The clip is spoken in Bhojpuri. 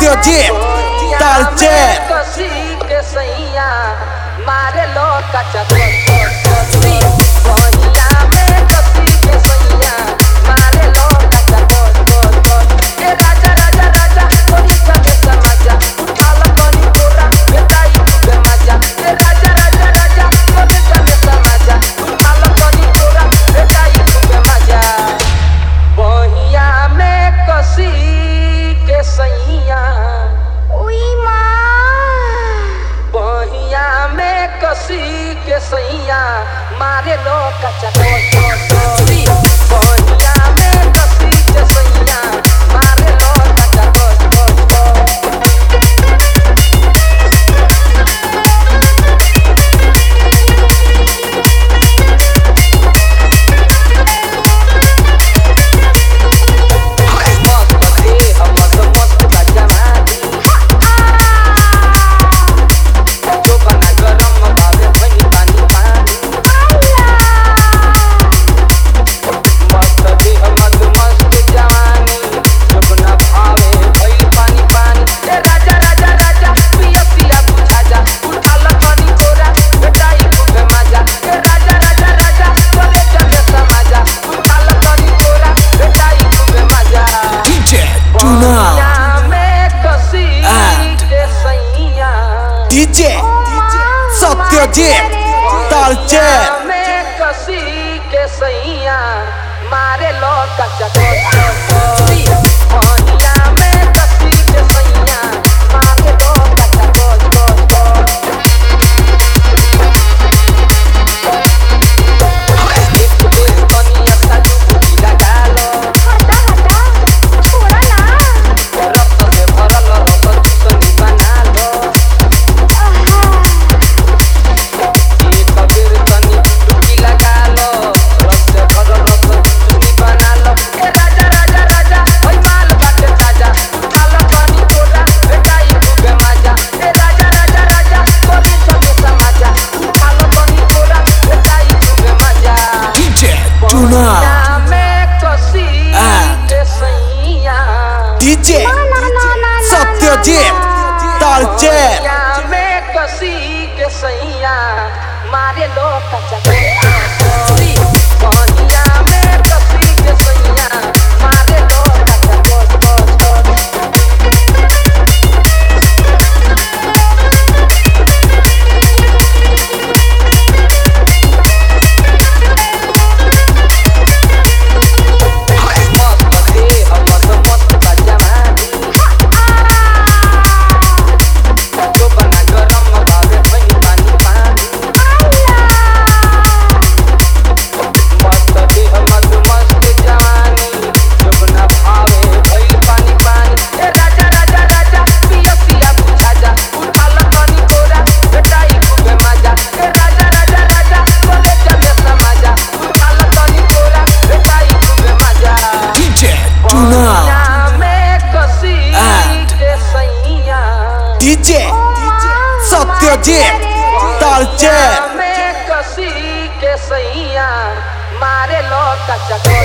Satyajit Talchet मारे लो कच्चा सैया मारे लो कच्चा बहिया में कसी के सैया मारे लो कच्चा DJ Satyajit Talchet में कसी के सैया मारे लो कच्चा DJ Satyajit Talchet में कसी के सैया मारे लो कच्चा DJ Satyajit Talchet में कसी के सैया मारे लो कच्चा